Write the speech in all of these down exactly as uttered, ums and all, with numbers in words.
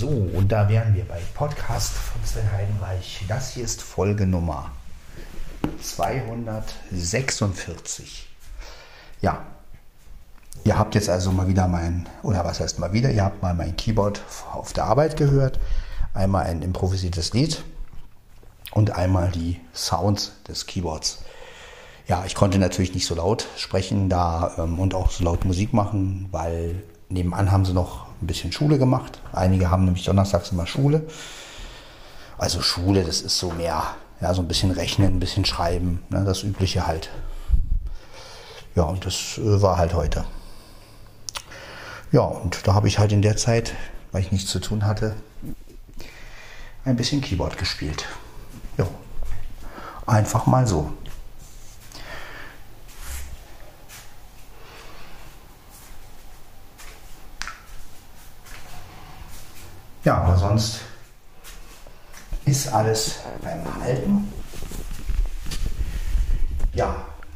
So, und da wären wir bei Podcast von Sven Heidenreich. Das hier ist Folge Nummer zweihundertsechsundvierzig. Ja, ihr habt jetzt also mal wieder mein, oder was heißt mal wieder, ihr habt mal mein Keyboard auf der Arbeit gehört. Einmal ein improvisiertes Lied und einmal die Sounds des Keyboards. Ja, ich konnte natürlich nicht so laut sprechen da ähm, und auch so laut Musik machen, weil nebenan haben sie noch ein bisschen Schule gemacht. Einige haben nämlich donnerstags immer Schule. Also Schule, das ist so mehr, ja, so ein bisschen rechnen, ein bisschen schreiben, ne, das Übliche halt. Ja, und das äh, war halt heute. Ja, und da habe ich halt in der Zeit, weil ich nichts zu tun hatte, ein bisschen Keyboard gespielt. Ja, einfach mal so. Ja, aber sonst ist alles beim Alten. Ja,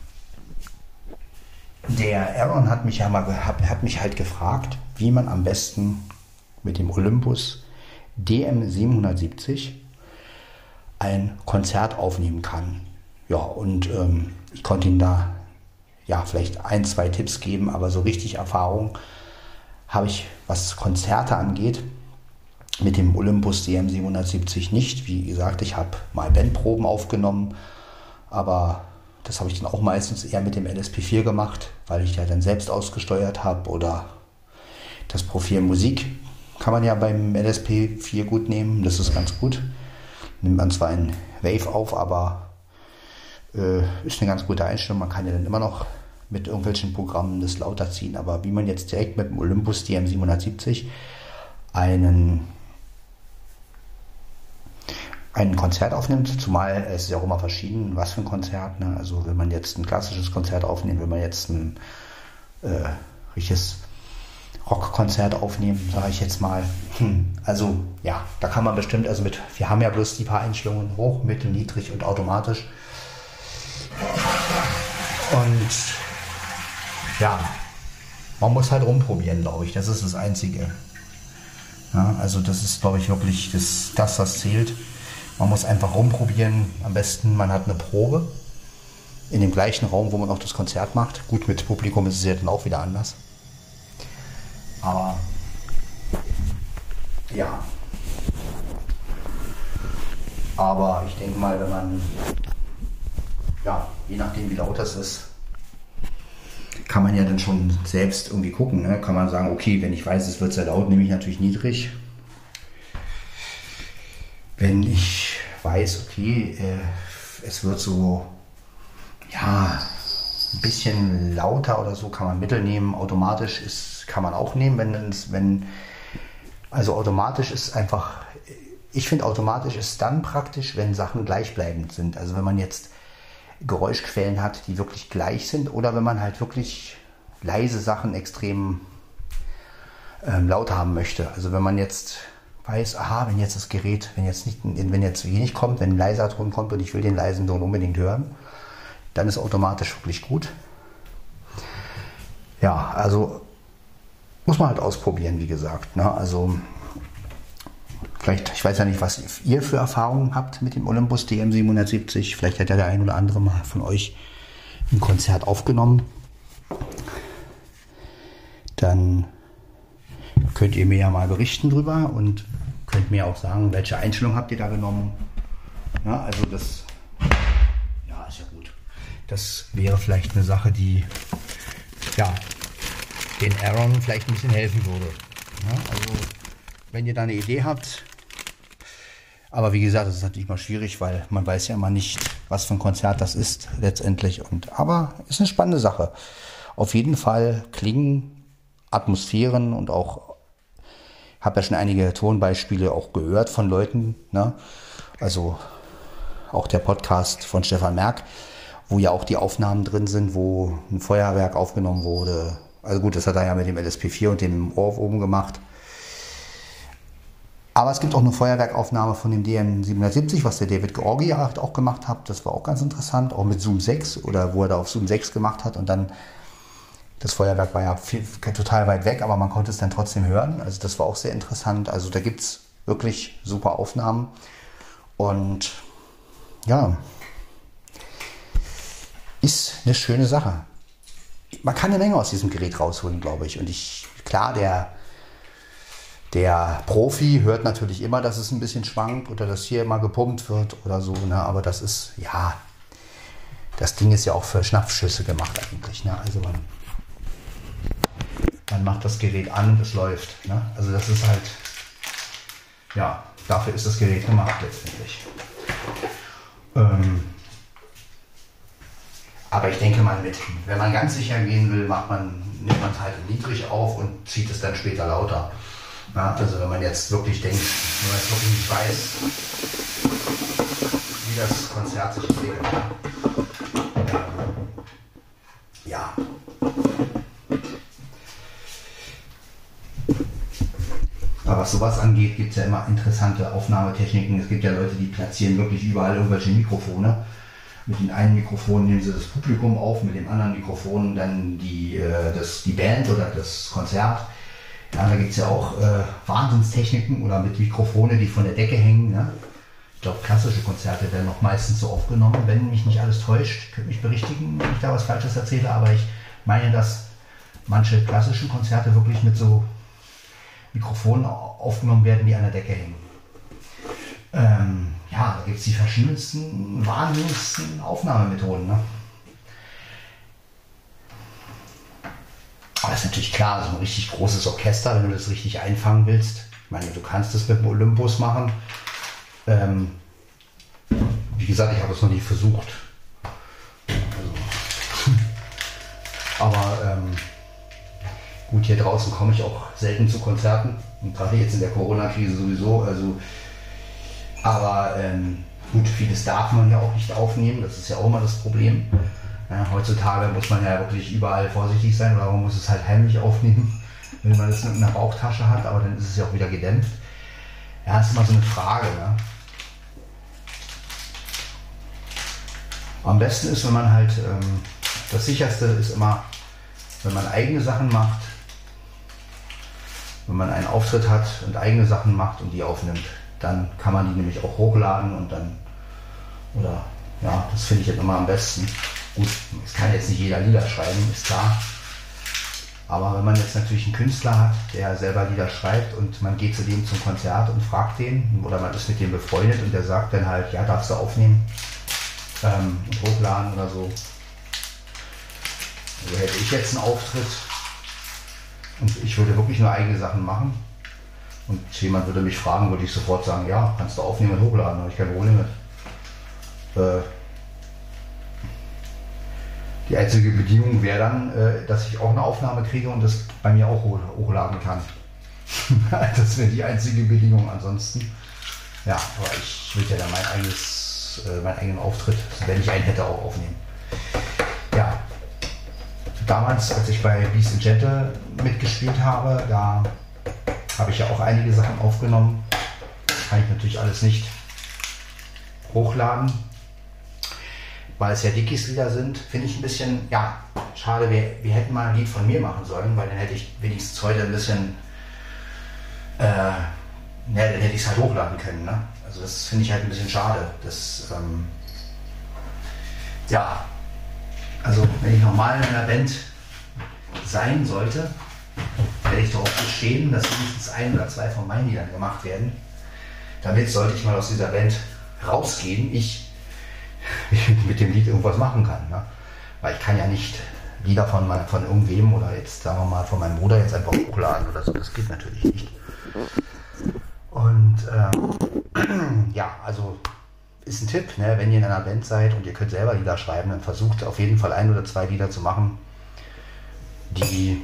der Aaron hat mich ja mal hat, hat mich halt gefragt, wie man am besten mit dem Olympus D M siebenhundertsiebzig ein Konzert aufnehmen kann. Ja, und ähm, ich konnte ihm da ja vielleicht ein, zwei Tipps geben, aber so richtig Erfahrung habe ich, was Konzerte angeht, mit dem Olympus D M siebenhundertsiebzig nicht. Wie gesagt, ich habe mal Bandproben aufgenommen, aber das habe ich dann auch meistens eher mit dem L S P vier gemacht, weil ich ja dann selbst ausgesteuert habe, oder das Profil Musik kann man ja beim L S P vier gut nehmen, das ist ganz gut. Nimmt man zwar in Wave auf, aber äh, ist eine ganz gute Einstellung. Man kann ja dann immer noch mit irgendwelchen Programmen das lauter ziehen, aber wie man jetzt direkt mit dem Olympus D M siebenhundertsiebzig einen ein Konzert aufnimmt, zumal es ist ja auch immer verschieden, was für ein Konzert. Ne? Also wenn man jetzt ein klassisches Konzert aufnimmt, wenn man jetzt ein äh, richtiges Rockkonzert aufnehmen, sage ich jetzt mal. Hm, also ja, da kann man bestimmt, also mit, wir haben ja bloß die paar Einstellungen, hoch, mittel, niedrig und automatisch. Und ja, man muss halt rumprobieren, glaube ich, das ist das Einzige. Ja, also das ist, glaube ich, wirklich das, das, was zählt. Man muss einfach rumprobieren. Am besten, man hat eine Probe in dem gleichen Raum, wo man auch das Konzert macht. Gut, mit Publikum ist es ja dann auch wieder anders. Aber ja. Aber ich denke mal, wenn man, ja, je nachdem wie laut das ist, kann man ja dann schon selbst irgendwie gucken. Ne? Kann man sagen, okay, wenn ich weiß, es wird sehr laut, nehme ich natürlich niedrig. Wenn ich weiß, okay, äh, es wird so, ja, ein bisschen lauter oder so, kann man Mittel nehmen. Automatisch ist, kann man auch nehmen, wenn es, wenn, also automatisch ist einfach, ich finde automatisch ist dann praktisch, wenn Sachen gleichbleibend sind. Also wenn man jetzt Geräuschquellen hat, die wirklich gleich sind, oder wenn man halt wirklich leise Sachen extrem ähm, laut haben möchte. Also wenn man jetzt weiß, aha, wenn jetzt das Gerät, wenn jetzt nicht, wenn jetzt wenig kommt, wenn ein leiser Ton kommt und ich will den leisen Ton unbedingt hören, dann ist automatisch wirklich gut. Ja, also muss man halt ausprobieren, wie gesagt. Ne? Also vielleicht, ich weiß ja nicht, was ihr für Erfahrungen habt mit dem Olympus D M siebenhundertsiebzig. Vielleicht hat ja der ein oder andere mal von euch ein Konzert aufgenommen. Dann könnt ihr mir ja mal berichten drüber und könnt mir auch sagen, welche Einstellung habt ihr da genommen. Ja, also das, ja, ist ja gut. Das wäre vielleicht eine Sache, die, ja, den Aaron vielleicht ein bisschen helfen würde. Ja, also wenn ihr da eine Idee habt, aber wie gesagt, das ist natürlich mal schwierig, weil man weiß ja immer nicht, was für ein Konzert das ist letztendlich. Und, aber ist eine spannende Sache. Auf jeden Fall Klingen, Atmosphären und auch, habe ja schon einige Tonbeispiele auch gehört von Leuten, ne? Also auch der Podcast von Stefan Merck, wo ja auch die Aufnahmen drin sind, wo ein Feuerwerk aufgenommen wurde. Also gut, das hat er ja mit dem L S P vier und dem Ohrwurm gemacht. Aber es gibt auch eine Feuerwerkaufnahme von dem D M siebenhundertsiebzig, was der David Georgi auch gemacht hat. Das war auch ganz interessant, auch mit Zoom sechs oder wo er da auf Zoom sechs gemacht hat und dann Das Feuerwerk war ja viel, total weit weg, aber man konnte es dann trotzdem hören. Also das war auch sehr interessant. Also da gibt es wirklich super Aufnahmen. Und ja, ist eine schöne Sache. Man kann eine Menge aus diesem Gerät rausholen, glaube ich. Und ich, klar, der, der Profi hört natürlich immer, dass es ein bisschen schwankt oder dass hier immer gepumpt wird oder so. Ne? Aber das ist, ja, das Ding ist ja auch für Schnappschüsse gemacht eigentlich. Ne? Also man, man macht das Gerät an und es läuft. Ne? Also das ist halt, ja, dafür ist das Gerät gemacht letztendlich. Ähm, aber ich denke mal, mit, wenn man ganz sicher gehen will, macht man, nimmt man es halt niedrig auf und zieht es dann später lauter. Ja, also wenn man jetzt wirklich denkt, wenn man jetzt wirklich nicht weiß, wie das Konzert sich entwickelt. Ja. Aber was sowas angeht, gibt es ja immer interessante Aufnahmetechniken. Es gibt ja Leute, die platzieren wirklich überall irgendwelche Mikrofone. Mit dem einen Mikrofon nehmen sie das Publikum auf, mit dem anderen Mikrofon dann die, äh, das, die Band oder das Konzert. Ja, da gibt es ja auch äh, Wahnsinnstechniken oder mit Mikrofone, die von der Decke hängen. Ne? Ich glaube, klassische Konzerte werden noch meistens so aufgenommen, wenn mich nicht alles täuscht. Könnt mich berichtigen, wenn ich da was Falsches erzähle, aber ich meine, dass manche klassischen Konzerte wirklich mit so Mikrofonen aufgenommen werden, die an der Decke hängen. Ähm, ja, da gibt es die verschiedensten, wahnsinnigsten Aufnahmemethoden. Ne? Aber das ist natürlich klar, so ein richtig großes Orchester, wenn du das richtig einfangen willst. Ich meine, du kannst das mit dem Olympus machen. Ähm, wie gesagt, ich habe es noch nie versucht. Also. Aber ähm, gut, hier draußen komme ich auch selten zu Konzerten. Und gerade jetzt in der Corona-Krise sowieso. Also, aber ähm, gut, vieles darf man ja auch nicht aufnehmen. Das ist ja auch immer das Problem. Ja, heutzutage muss man ja wirklich überall vorsichtig sein, oder man muss es halt heimlich aufnehmen, wenn man es in einer Bauchtasche hat, aber dann ist es ja auch wieder gedämpft. Ja, ist immer so eine Frage. Ne? Am besten ist, wenn man halt, ähm, das sicherste ist immer, wenn man eigene Sachen macht, wenn man einen Auftritt hat und eigene Sachen macht und die aufnimmt, dann kann man die nämlich auch hochladen und dann, oder ja, das finde ich jetzt immer am besten. Gut, es kann jetzt nicht jeder Lieder schreiben, ist klar. Aber wenn man jetzt natürlich einen Künstler hat, der selber Lieder schreibt und man geht zu dem zum Konzert und fragt den, oder man ist mit dem befreundet und der sagt dann halt, ja, darfst du aufnehmen ähm, und hochladen oder so. Also hätte ich jetzt einen Auftritt und ich würde wirklich nur eigene Sachen machen und jemand würde mich fragen, würde ich sofort sagen, ja, kannst du aufnehmen und hochladen, habe ich kein Problem mit. Äh, Die einzige Bedingung wäre dann, äh, dass ich auch eine Aufnahme kriege und das bei mir auch hochladen kann. Das wäre die einzige Bedingung. Ansonsten, ja, aber ich würde ja dann mein eigenes, äh, meinen eigenen Auftritt, wenn ich einen hätte, auch aufnehmen. Ja, damals, als ich bei Beast and Gentle mitgespielt habe, da habe ich ja auch einige Sachen aufgenommen. Kann ich natürlich alles nicht hochladen, weil es ja Dickies-Lieder sind, finde ich ein bisschen, ja, schade, wir, wir hätten mal ein Lied von mir machen sollen, weil dann hätte ich wenigstens heute ein bisschen, äh, ne, dann hätte ich es halt hochladen können, ne? Also das finde ich halt ein bisschen schade. Das, ähm, ja, also wenn ich nochmal in einer Band sein sollte, werde ich darauf bestehen, dass mindestens ein oder zwei von meinen Liedern gemacht werden. Damit sollte ich mal aus dieser Band rausgehen, ich mit dem Lied irgendwas machen kann. Ne? Weil ich kann ja nicht Lieder von, von irgendwem oder jetzt sagen wir mal von meinem Bruder jetzt einfach hochladen oder so. Das geht natürlich nicht. Und ähm, ja, also ist ein Tipp, ne? Wenn ihr in einer Band seid und ihr könnt selber Lieder schreiben, dann versucht auf jeden Fall ein oder zwei Lieder zu machen, die,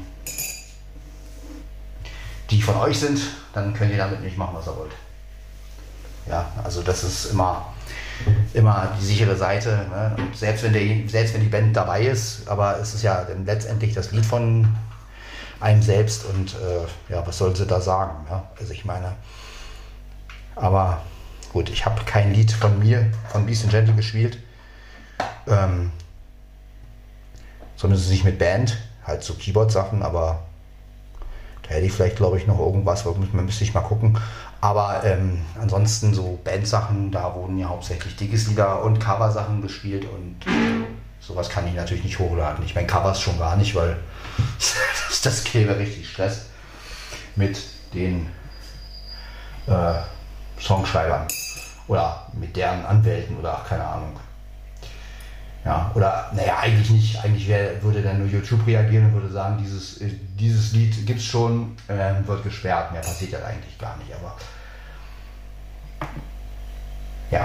die von euch sind. Dann könnt ihr damit nicht machen, was ihr wollt. Ja, also das ist immer immer die sichere Seite. Ne? Und selbst wenn, der, selbst wenn die Band dabei ist, aber es ist ja dann letztendlich das Lied von einem selbst und äh, ja, was sollen sie da sagen? Ja? Also ich meine, aber gut, ich habe kein Lied von mir, von Beast and Gentle gespielt, ähm, sondern es ist nicht mit Band. halt so Keyboard-Sachen, aber da hätte ich vielleicht, glaube ich, noch irgendwas, man müsste ich mal gucken. Aber ähm, ansonsten so Bandsachen, da wurden ja hauptsächlich dickes Lieder und Coversachen gespielt und sowas kann ich natürlich nicht hochladen. Ich meine Covers schon gar nicht, weil das käme richtig Stress mit den äh, Songschreibern oder mit deren Anwälten oder ach, keine Ahnung. Ja, oder naja, eigentlich nicht. Eigentlich wär, würde dann nur YouTube reagieren und würde sagen, dieses, äh, dieses Lied gibt es schon, äh, wird gesperrt. Mehr passiert ja eigentlich gar nicht, aber ja.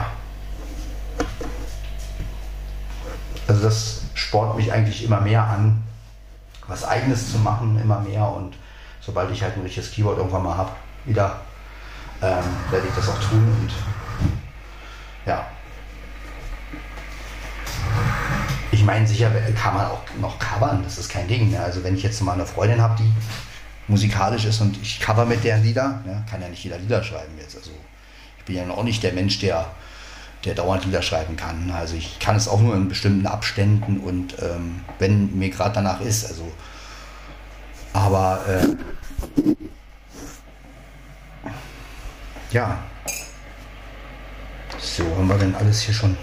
Also das spornt mich eigentlich immer mehr an, was Eigenes zu machen, immer mehr. Und sobald ich halt ein richtiges Keyboard irgendwann mal habe, wieder, ähm, werde ich das auch tun. Und ja. Ich meine, sicher kann man auch noch covern, das ist kein Ding. Ne? Also wenn ich jetzt mal eine Freundin habe, die musikalisch ist und ich cover mit deren Lieder, ne? Kann ja nicht jeder Lieder schreiben jetzt. Also ich bin ja auch nicht der Mensch, der, der dauernd Lieder schreiben kann. Also ich kann es auch nur in bestimmten Abständen und ähm, wenn mir gerade danach ist. Also, aber äh, ja, so haben wir denn alles hier schon.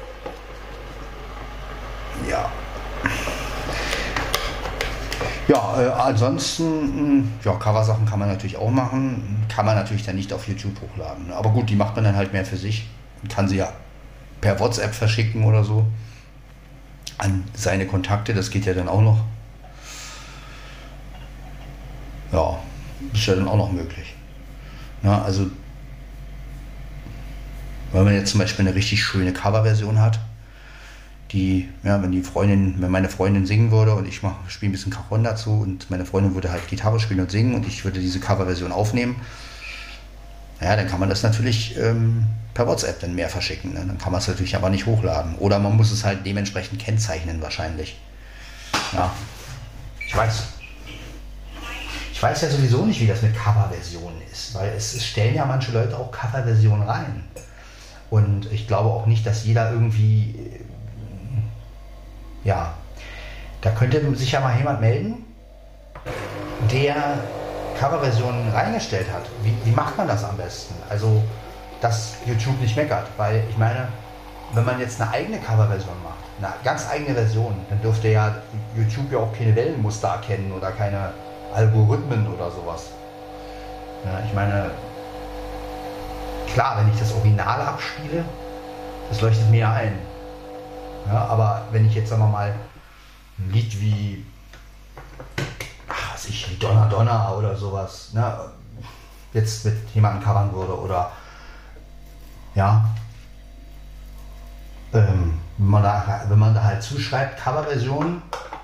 Ja. Ja, äh, ansonsten, ja, Coversachen kann man natürlich auch machen, kann man natürlich dann nicht auf YouTube hochladen. Ne? Aber gut, die macht man dann halt mehr für sich. Man kann sie ja per WhatsApp verschicken oder so an seine Kontakte, das geht ja dann auch noch. Ja, ist ja dann auch noch möglich. Ja, also, wenn man jetzt zum Beispiel eine richtig schöne Coverversion hat, die, ja, wenn die Freundin, wenn meine Freundin singen würde und ich spiele ein bisschen Cajon dazu und meine Freundin würde halt Gitarre spielen und singen und ich würde diese Coverversion aufnehmen, ja, dann kann man das natürlich ähm, per WhatsApp dann mehr verschicken. Ne? Dann kann man es natürlich aber nicht hochladen. Oder man muss es halt dementsprechend kennzeichnen wahrscheinlich. Ja, ich weiß. Ich weiß ja sowieso nicht, wie das mit Coverversionen ist, weil es, es stellen ja manche Leute auch Coverversionen rein. Und ich glaube auch nicht, dass jeder irgendwie... Ja, da könnte sich ja mal jemand melden, der Coverversionen reingestellt hat. Wie, wie macht man das am besten? Also, dass YouTube nicht meckert, weil ich meine, wenn man jetzt eine eigene Coverversion macht, eine ganz eigene Version, dann dürfte ja YouTube ja auch keine Wellenmuster erkennen oder keine Algorithmen oder sowas. Ja, ich meine, klar, wenn ich das Original abspiele, das leuchtet mir ja ein. Ja, aber wenn ich jetzt, sagen wir mal, ein Lied wie, ach, was ich, wie Donner Donner oder sowas, ne, jetzt mit jemandem covern würde oder, ja, ähm, wenn, man da, wenn man da halt zuschreibt, Coverversion,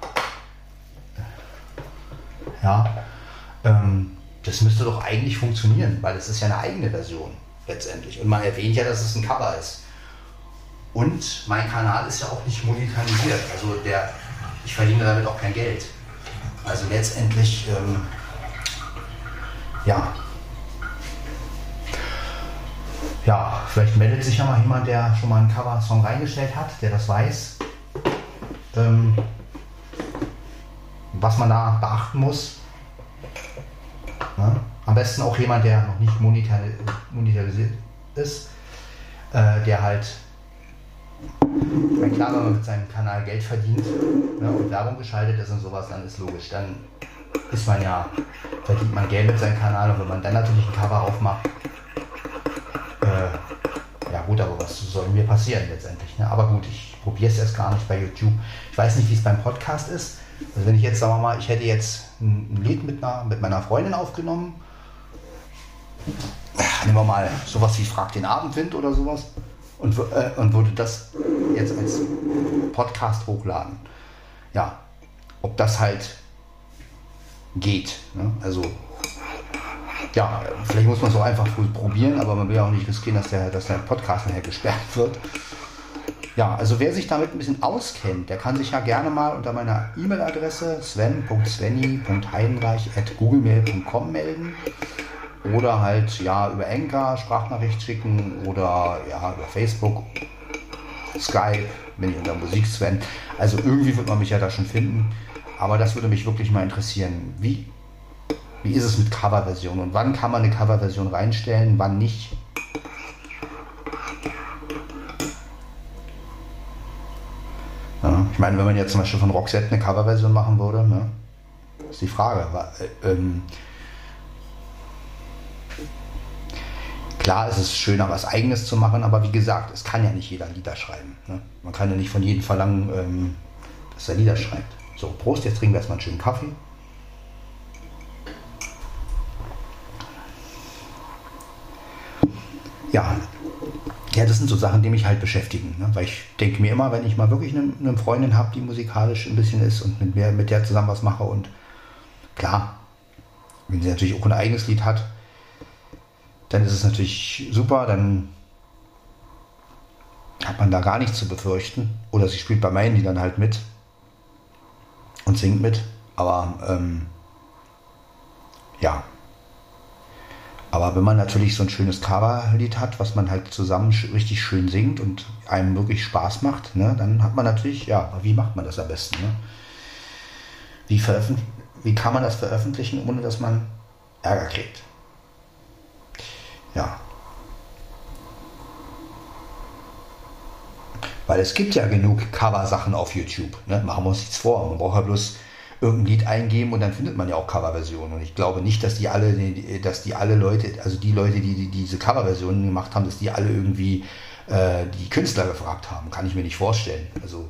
ja, ähm, das müsste doch eigentlich funktionieren, weil es ist ja eine eigene Version letztendlich und man erwähnt ja, dass es ein Cover ist. Und mein Kanal ist ja auch nicht monetarisiert, also der, ich verdiene damit auch kein Geld. Also letztendlich, ähm, ja, ja, vielleicht meldet sich ja mal jemand, der schon mal einen Cover-Song reingestellt hat, der das weiß, ähm, was man da beachten muss. Ne? Am besten auch jemand, der noch nicht monetar monetarisiert ist, äh, der halt, ich meine, klar, wenn man mit seinem Kanal Geld verdient, ne, und Werbung geschaltet ist und sowas, dann ist logisch, dann ist man ja, verdient man Geld mit seinem Kanal und wenn man dann natürlich ein Cover aufmacht, äh, ja gut, aber was soll mir passieren letztendlich, ne? Aber gut, ich probiere es erst gar nicht bei YouTube. Ich weiß nicht, wie es beim Podcast ist. Also wenn ich jetzt, sagen wir mal, ich hätte jetzt ein, ein Lied mit, einer, mit meiner Freundin aufgenommen, nehmen wir mal sowas wie Frag den Abendwind oder sowas, und, äh, und würde das jetzt als Podcast hochladen. Ja, ob das halt geht. Ne? Also, ja, vielleicht muss man es auch einfach probieren, aber man will ja auch nicht riskieren, dass der, dass der Podcast nachher gesperrt wird. Ja, also wer sich damit ein bisschen auskennt, der kann sich ja gerne mal unter meiner E-Mail-Adresse sven punkt svenny punkt heidenreich at googlemail punkt com melden. Oder halt ja über Anchor Sprachnachricht schicken oder ja über Facebook, Skype, bin ich unter Musik Sven. Also irgendwie wird man mich ja da schon finden. aber das würde mich wirklich mal interessieren. Wie, wie ist es mit Coverversion und wann kann man eine Coverversion reinstellen, wann nicht? Ja, ich meine, wenn man jetzt zum Beispiel von Roxette eine Coverversion machen würde, ne, ist die Frage. Äh, ähm, klar ist es schöner, was Eigenes zu machen, aber wie gesagt, es kann ja nicht jeder Lieder schreiben. Ne? Man kann ja nicht von jedem verlangen, ähm, dass er Lieder schreibt. So, Prost, jetzt trinken wir erstmal einen schönen Kaffee. Ja, ja, das sind so Sachen, die mich halt beschäftigen. Ne? Weil ich denke mir immer, wenn ich mal wirklich eine, eine Freundin habe, die musikalisch ein bisschen ist und mit mir, mit der zusammen was mache und klar, wenn sie natürlich auch ein eigenes Lied hat, dann ist es natürlich super, dann hat man da gar nichts zu befürchten. Oder sie spielt bei meinen Liedern halt mit und singt mit. Aber ähm, ja. Aber wenn man natürlich so ein schönes Coverlied hat, was man halt zusammen richtig schön singt und einem wirklich Spaß macht, ne, dann hat man natürlich, ja, wie macht man das am besten? Ne? Wie, veröffentlich- wie kann man das veröffentlichen, ohne dass man Ärger kriegt? Ja. Weil es gibt ja genug Cover-Sachen auf YouTube. Ne? Machen wir uns nichts vor. Man braucht ja bloß irgendein Lied eingeben und dann findet man ja auch Coverversionen. Und ich glaube nicht, dass die alle, dass die alle Leute, also die Leute, die, die diese Coverversionen gemacht haben, dass die alle irgendwie äh, die Künstler gefragt haben. Kann ich mir nicht vorstellen. Also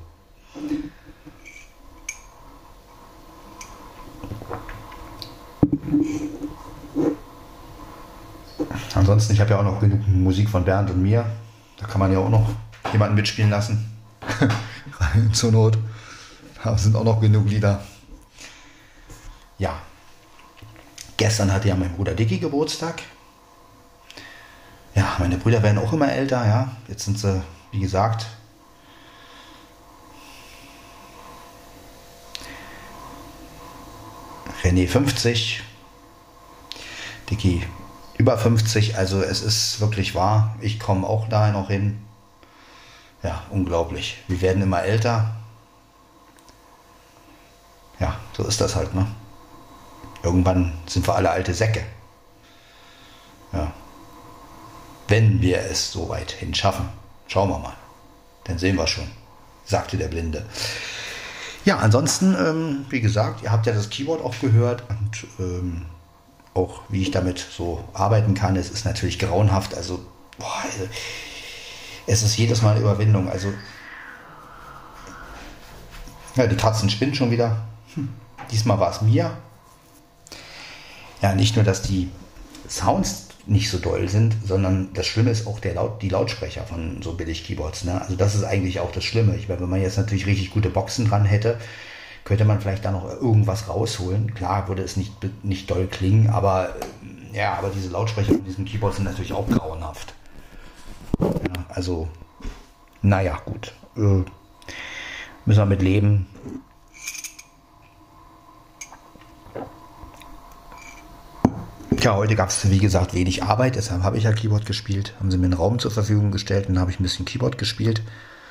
ansonsten, ich habe ja auch noch genug Musik von Bernd und mir. Da kann man ja auch noch jemanden mitspielen lassen. Zur Not. Da sind auch noch genug Lieder. Ja. Gestern hatte ja mein Bruder Dicky Geburtstag. Ja, meine Brüder werden auch immer älter, ja. Jetzt sind sie, wie gesagt, René fünfzig, Dicky über fünfzig, also es ist wirklich wahr. Ich komme auch da noch hin. Ja, unglaublich. Wir werden immer älter. Ja, so ist das halt, ne? Irgendwann sind wir alle alte Säcke. Ja. Wenn wir es so weit hin schaffen. Schauen wir mal. Dann sehen wir schon, sagte der Blinde. Ja, ansonsten, ähm, wie gesagt, ihr habt ja das Keyboard auch gehört und ähm, auch wie ich damit so arbeiten kann. Es ist natürlich grauenhaft. Also, boah, es ist jedes Mal eine Überwindung. Also, ja, die Katzen spinnen schon wieder. Hm. Diesmal war es mir. Ja, nicht nur, dass die Sounds nicht so doll sind, sondern das Schlimme ist auch der Laut, die Lautsprecher von so Billig-Keyboards. Ne? Also das ist eigentlich auch das Schlimme. Ich meine, wenn man jetzt natürlich richtig gute Boxen dran hätte, könnte man vielleicht da noch irgendwas rausholen. Klar würde es nicht, nicht doll klingen, aber ja, aber diese Lautsprecher von diesem Keyboard sind natürlich auch grauenhaft. Ja, also, naja, gut. Äh, müssen wir mit leben. Ja, heute gab es, wie gesagt, wenig Arbeit, deshalb habe ich ja Keyboard gespielt. Haben sie mir einen Raum zur Verfügung gestellt und dann habe ich ein bisschen Keyboard gespielt.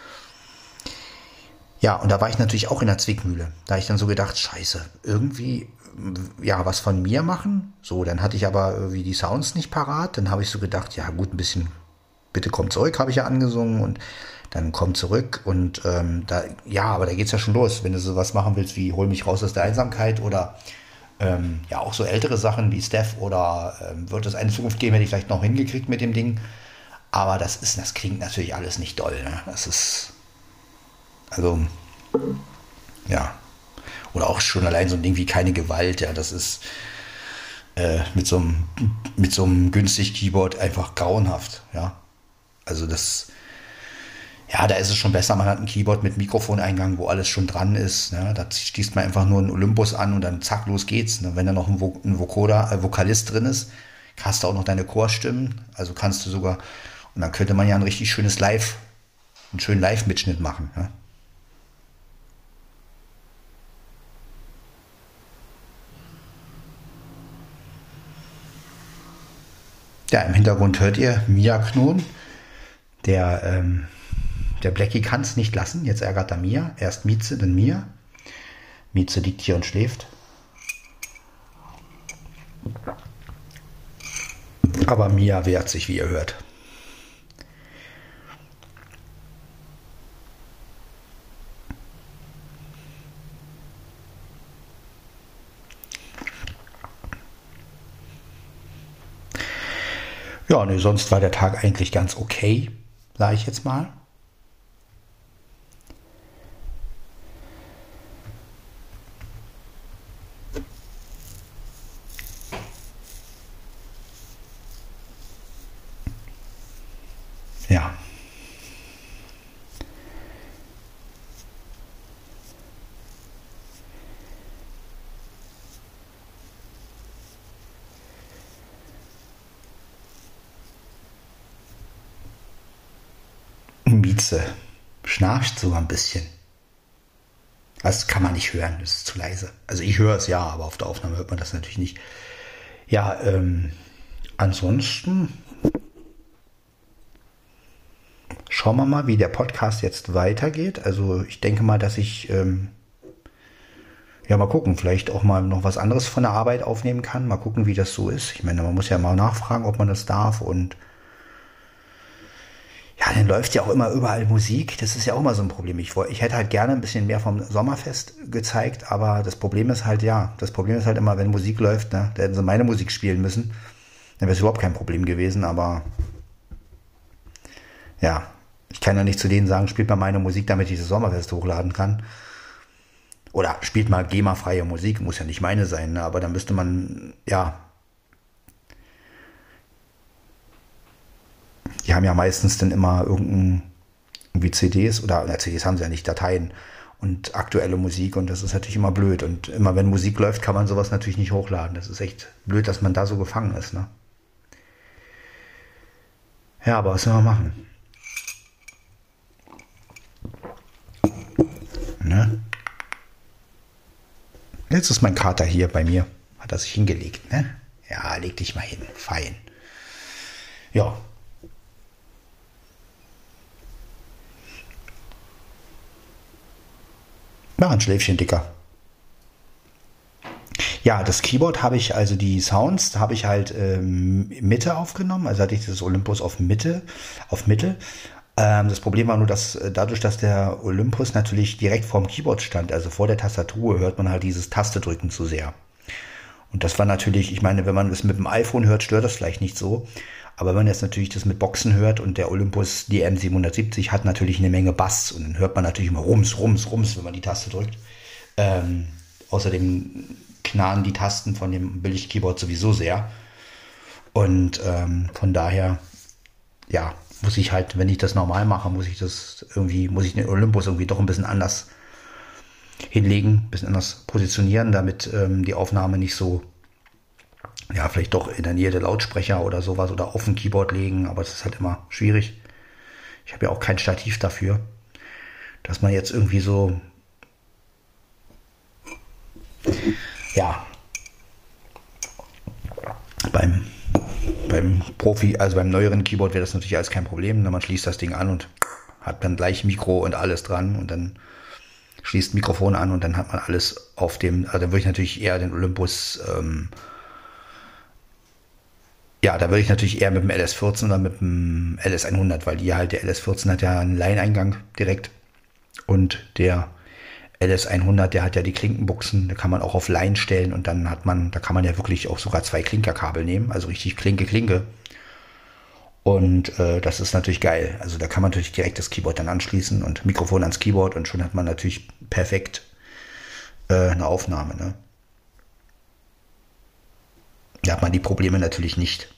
Ja, und da war ich natürlich auch in der Zwickmühle. Da habe ich dann so gedacht, scheiße, irgendwie, ja, was von mir machen. So, dann hatte ich aber irgendwie die Sounds nicht parat. Dann habe ich so gedacht, ja gut, ein bisschen, bitte komm zurück, habe ich ja angesungen. Und dann komm zurück. Und ähm, da, ja, aber da geht's ja schon los. Wenn du sowas machen willst wie hol mich raus aus der Einsamkeit oder ähm, ja, auch so ältere Sachen wie Steph oder ähm, wird es eine Zukunft geben, hätte ich vielleicht noch hingekriegt mit dem Ding. Aber das ist, das klingt natürlich alles nicht doll. Ne? Das ist, also, ja. Oder auch schon allein so ein Ding wie keine Gewalt, ja, das ist äh, mit so einem mit so einem günstig Keyboard einfach grauenhaft, ja. Also das, ja, da ist es schon besser, man hat ein Keyboard mit Mikrofoneingang, wo alles schon dran ist, ne? Da schließt man einfach nur einen Olympus an und dann zack, los geht's. Ne? Wenn da noch ein, Vo- ein Vocoder, äh, Vokalist drin ist, hast du auch noch deine Chorstimmen, also kannst du sogar, und dann könnte man ja ein richtig schönes Live, einen schönen Live-Mitschnitt machen, ja. Ja, im Hintergrund hört ihr Mia knurren. Der, ähm, der Blackie kann es nicht lassen. Jetzt ärgert er Mia. Erst Mieze, dann Mia. Mieze liegt hier und schläft. Aber Mia wehrt sich, wie ihr hört. Ja, ne, sonst war der Tag eigentlich ganz okay, sage ich jetzt mal. Ja. Mieze schnarcht sogar ein bisschen. Das kann man nicht hören, das ist zu leise. Also ich höre es ja, aber auf der Aufnahme hört man das natürlich nicht. Ja, ähm, ansonsten schauen wir mal, wie der Podcast jetzt weitergeht. Also ich denke mal, dass ich, ähm, ja mal gucken, vielleicht auch mal noch was anderes von der Arbeit aufnehmen kann. Mal gucken, wie das so ist. Ich meine, man muss ja mal nachfragen, ob man das darf und ja, dann läuft ja auch immer überall Musik. Das ist ja auch mal so ein Problem. Ich, ich hätte halt gerne ein bisschen mehr vom Sommerfest gezeigt, aber das Problem ist halt, ja, das Problem ist halt immer, wenn Musik läuft, ne, da hätten sie meine Musik spielen müssen. Dann wäre es überhaupt kein Problem gewesen, aber ja, ich kann ja nicht zu denen sagen, spielt mal meine Musik, damit ich das Sommerfest hochladen kann. Oder spielt mal GEMA-freie Musik, muss ja nicht meine sein, ne, aber dann müsste man, ja, die haben ja meistens dann immer irgendein, irgendwie C Ds oder na, C Ds haben sie ja nicht, Dateien und aktuelle Musik und das ist natürlich immer blöd. Und immer wenn Musik läuft, kann man sowas natürlich nicht hochladen. Das ist echt blöd, dass man da so gefangen ist, ne? Ja, aber was soll man machen? Ne? Jetzt ist mein Kater hier bei mir. Hat er sich hingelegt, ne? Ja, leg dich mal hin. Fein. Ja. Mach ein Schläfchen, Dicker. Ja, das Keyboard habe ich, also die Sounds habe ich halt ähm, Mitte aufgenommen. Also hatte ich das Olympus auf Mitte, auf Mittel. Ähm, das Problem war nur, dass äh, dadurch, dass der Olympus natürlich direkt vorm Keyboard stand, also vor der Tastatur, hört man halt dieses Taste-Drücken zu sehr. Und das war natürlich, ich meine, wenn man es mit dem iPhone hört, stört das vielleicht nicht so. Aber wenn man jetzt natürlich das mit Boxen hört und der Olympus D M siebenhundertsiebzig hat natürlich eine Menge Bass und dann hört man natürlich immer Rums, Rums, Rums, wenn man die Taste drückt. Ähm, außerdem knarren die Tasten von dem Billig-Keyboard sowieso sehr. Und ähm, von daher, ja, muss ich halt, wenn ich das normal mache, muss ich das irgendwie, muss ich den Olympus irgendwie doch ein bisschen anders hinlegen, ein bisschen anders positionieren, damit ähm, die Aufnahme nicht so, ja, vielleicht doch in der Nähe der Lautsprecher oder sowas oder auf dem Keyboard legen, aber das ist halt immer schwierig. Ich habe ja auch kein Stativ dafür, dass man jetzt irgendwie so, ja, beim, beim Profi, also beim neueren Keyboard wäre das natürlich alles kein Problem. Man schließt das Ding an und hat dann gleich Mikro und alles dran und dann schließt Mikrofon an und dann hat man alles auf dem, also dann würde ich natürlich eher den Olympus, ähm, ja, da würde ich natürlich eher mit dem L S vierzehn oder mit dem L S hundert, weil die halt, der L S vierzehn hat ja einen Line-Eingang direkt und der L S hundert, der hat ja die Klinkenbuchsen, da kann man auch auf Line stellen und dann hat man, da kann man ja wirklich auch sogar zwei Klinkerkabel nehmen, also richtig Klinke, Klinke. Und äh, das ist natürlich geil. Also da kann man natürlich direkt das Keyboard dann anschließen und Mikrofon ans Keyboard und schon hat man natürlich perfekt äh, eine Aufnahme, ne? Da hat man die Probleme natürlich nicht.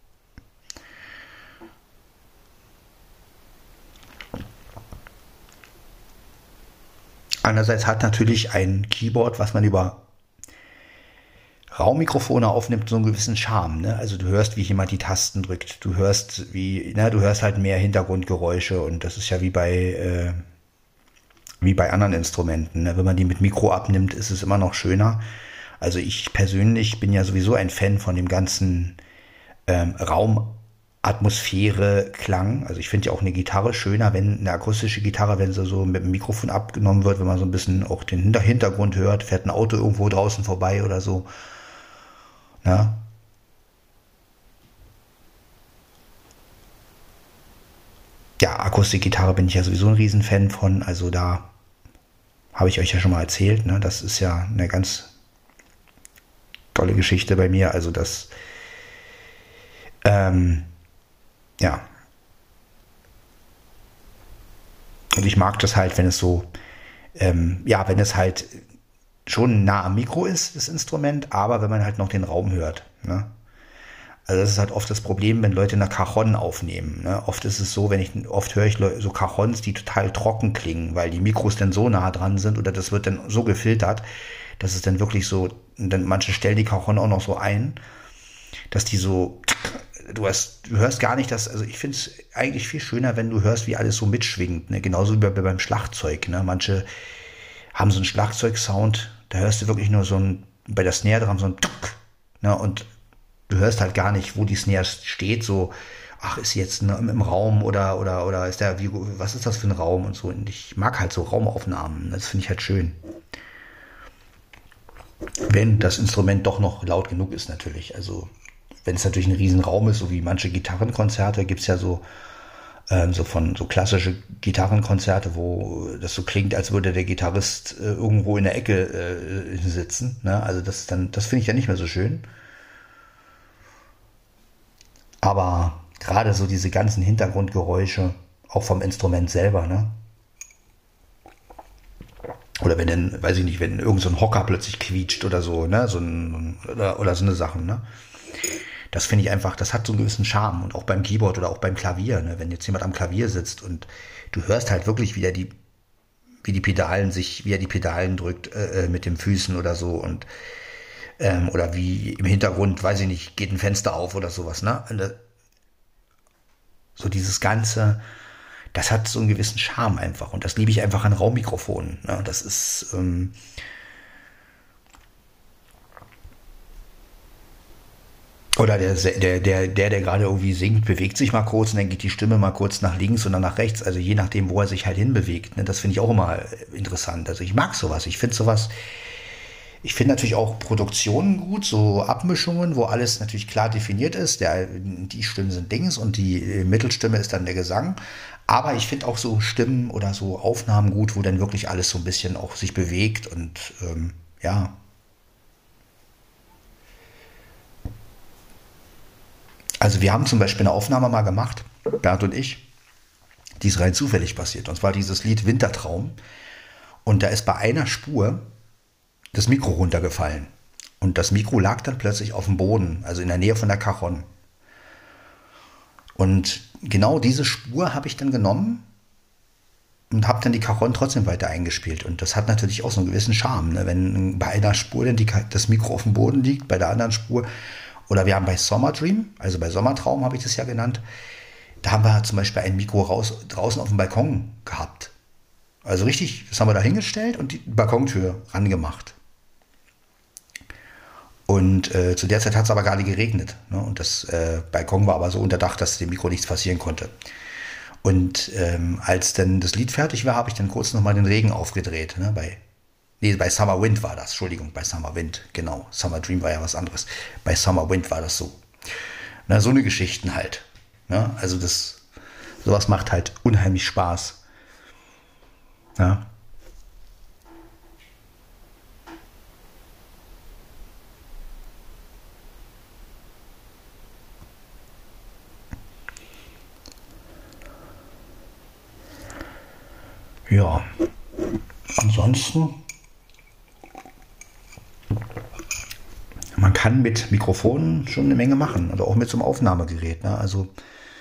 Andererseits hat natürlich ein Keyboard, was man über Raummikrofone aufnimmt, so einen gewissen Charme, ne? Also du hörst, wie jemand die Tasten drückt. Du hörst, wie, ne, du hörst halt mehr Hintergrundgeräusche und das ist ja wie bei, äh, wie bei anderen Instrumenten, ne? Wenn man die mit Mikro abnimmt, ist es immer noch schöner. Also ich persönlich bin ja sowieso ein Fan von dem ganzen ähm, Atmosphäre, Klang. Also ich finde ja auch eine Gitarre schöner, wenn eine akustische Gitarre, wenn sie so mit dem Mikrofon abgenommen wird, wenn man so ein bisschen auch den Hinter- Hintergrund hört, fährt ein Auto irgendwo draußen vorbei oder so. Ne? Ja, Akustikgitarre bin ich ja sowieso ein Riesenfan von. Also da habe ich euch ja schon mal erzählt. Ne? Das ist ja eine ganz tolle Geschichte bei mir. Also das, ähm, ja. Und ich mag das halt, wenn es so, ähm, ja, wenn es halt schon nah am Mikro ist, das Instrument, aber wenn man halt noch den Raum hört. Ne? Also das ist halt oft das Problem, wenn Leute eine Cajon aufnehmen. Ne? Oft ist es so, wenn ich, oft höre ich so Cajons, die total trocken klingen, weil die Mikros dann so nah dran sind oder das wird dann so gefiltert, dass es dann wirklich so, dann manche stellen die Cajon auch noch so ein, dass die so, du hast, du hörst gar nicht das, also ich finde es eigentlich viel schöner, wenn du hörst, wie alles so mitschwingt, ne? Genauso wie bei, beim Schlagzeug, ne? Manche haben so einen Schlagzeugsound, da hörst du wirklich nur so ein, bei der Snare dran so ein Tuck, ne? Und du hörst halt gar nicht, wo die Snare steht, so, ach, ist sie jetzt im Raum oder, oder, oder ist der, wie, was ist das für ein Raum und so. Und ich mag halt so Raumaufnahmen, das finde ich halt schön. Wenn das Instrument doch noch laut genug ist, natürlich. Also, wenn es natürlich ein Riesenraum ist, so wie manche Gitarrenkonzerte, gibt es ja so, ähm, so von so klassische Gitarrenkonzerte, wo das so klingt, als würde der Gitarrist äh, irgendwo in der Ecke äh, sitzen. Ne? Also das dann, das finde ich ja nicht mehr so schön. Aber gerade so diese ganzen Hintergrundgeräusche, auch vom Instrument selber, ne? Oder wenn dann, weiß ich nicht, wenn irgend so ein Hocker plötzlich quietscht oder so, ne? So ein, oder, oder so eine Sachen, ne? Das finde ich einfach, das hat so einen gewissen Charme. Und auch beim Keyboard oder auch beim Klavier, ne? Wenn jetzt jemand am Klavier sitzt und du hörst halt wirklich, wie er die, wie die Pedalen sich, wie er die Pedalen drückt äh, mit den Füßen oder so und ähm, oder wie im Hintergrund, weiß ich nicht, geht ein Fenster auf oder sowas, ne? Und, so dieses Ganze, das hat so einen gewissen Charme einfach. Und das liebe ich einfach an Raummikrofonen. Ne? Das ist, ähm, oder der, der, der, der, der gerade irgendwie singt, bewegt sich mal kurz und dann geht die Stimme mal kurz nach links und dann nach rechts. Also je nachdem, wo er sich halt hinbewegt. Ne? Das finde ich auch immer interessant. Also ich mag sowas. Ich finde sowas, ich finde natürlich auch Produktionen gut, so Abmischungen, wo alles natürlich klar definiert ist. Der, die Stimmen sind Dings und die Mittelstimme ist dann der Gesang. Aber ich finde auch so Stimmen oder so Aufnahmen gut, wo dann wirklich alles so ein bisschen auch sich bewegt und ähm, ja. Also wir haben zum Beispiel eine Aufnahme mal gemacht, Bernd und ich, die ist rein zufällig passiert. Und zwar dieses Lied Wintertraum. Und da ist bei einer Spur das Mikro runtergefallen. Und das Mikro lag dann plötzlich auf dem Boden, also in der Nähe von der Cajon. Und genau diese Spur habe ich dann genommen und habe dann die Cajon trotzdem weiter eingespielt. Und das hat natürlich auch so einen gewissen Charme, ne? Wenn bei einer Spur dann die, das Mikro auf dem Boden liegt, bei der anderen Spur. Oder wir haben bei Summer Dream, also bei Sommertraum habe ich das ja genannt, da haben wir zum Beispiel ein Mikro raus, draußen auf dem Balkon gehabt. Also richtig, das haben wir da hingestellt und die Balkontür rangemacht. Und äh, zu der Zeit hat es aber gerade geregnet. Ne? Und das äh, Balkon war aber so unterdacht, dass dem Mikro nichts passieren konnte. Und ähm, als dann das Lied fertig war, habe ich dann kurz nochmal den Regen aufgedreht. Ne? Bei, nee, bei Summer Wind war das. Entschuldigung, bei Summer Wind, genau. Summer Dream war ja was anderes. Bei Summer Wind war das so. Na, so eine Geschichten halt. Ne? Also das, sowas macht halt unheimlich Spaß. Ja. Ja, ansonsten, man kann mit Mikrofonen schon eine Menge machen, also auch mit so einem Aufnahmegerät. Ne? Also